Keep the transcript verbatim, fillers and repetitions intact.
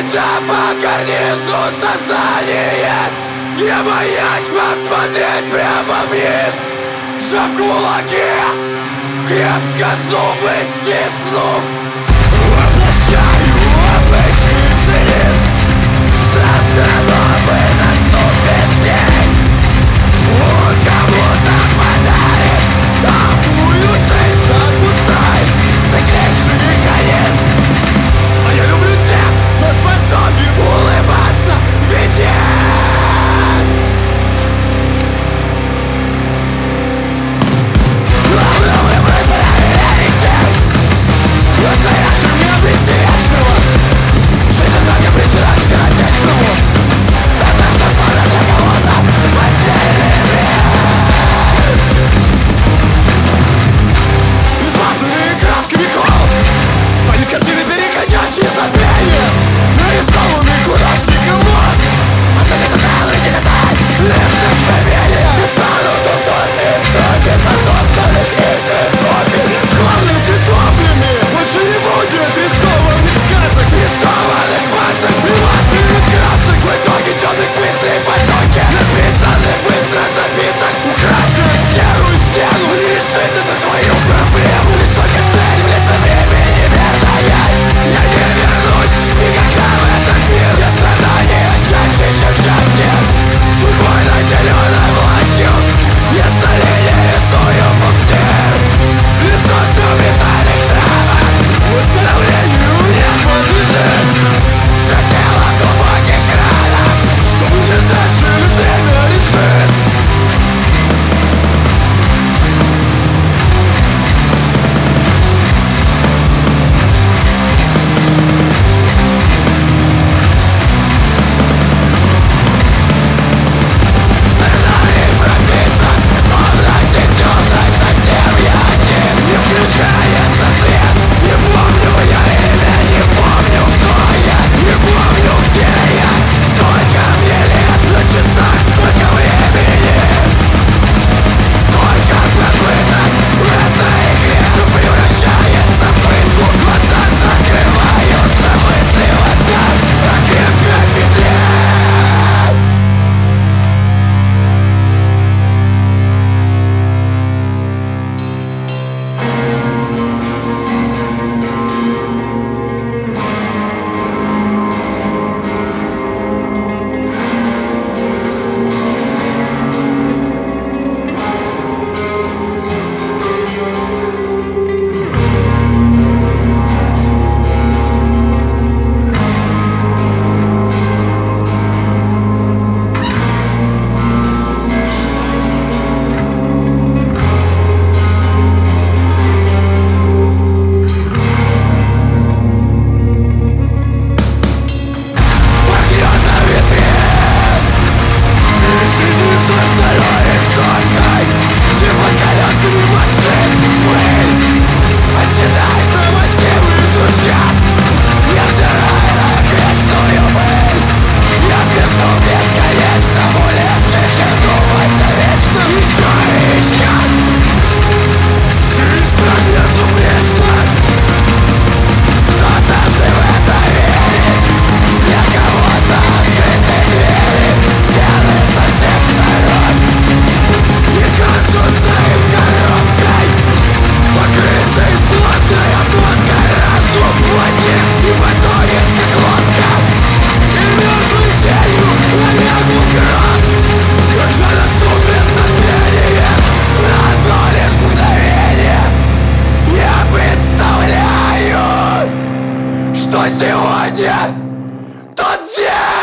летя по карнизу сознания, не боясь посмотреть прямо вниз. Сжав кулаки, крепко зубы стиснув, воплощаю обычный цинизм. Завтра новый наступит день, он кому-то подарит новую жизнь, на пустой цикличный механизм. А я люблю тех, кто способен улыбаться в беде. Главное выбрать приоритет, настоящим не обрести вечного. Жизнь только причина к скоротечному. Это все сложно для кого-то в отдельный мир. Измазанные красками холст станет картины, переходящие забвение, нарисованный художником мозг. Отойдет от тайны, не летай, лишь мгновение. И станут утопные строки затоптанных игр копий. Главным числом племи больше не будет рисованных сказок, рисованных масок и масляных красок. В итоге темных мыслей потоки, написанных быстро записок, украшивают серую стену. Решит это твою проблему, лишь только цель в лице времени верная. Я не вернусь никогда в этот мир, где страдания чаще, чем счастье. Судьбой наделенной властью я столетия рисую пунктир. Лицо все в металлик шрамах, восстановлению не подлежит. Все тело в глубоких ранах, что будет дальше, лишь время решит. Сценарий прописан, комнате темной совсем я один. Не включается свет, не помню я имя, не помню кто я, не помню где я, сколько мне лет на часах, сколько времени, сколько попыток в этой игре. Все превращается в пытку, глаза закрываются, мысли во снах, а крепко петля. Что сегодня тот день?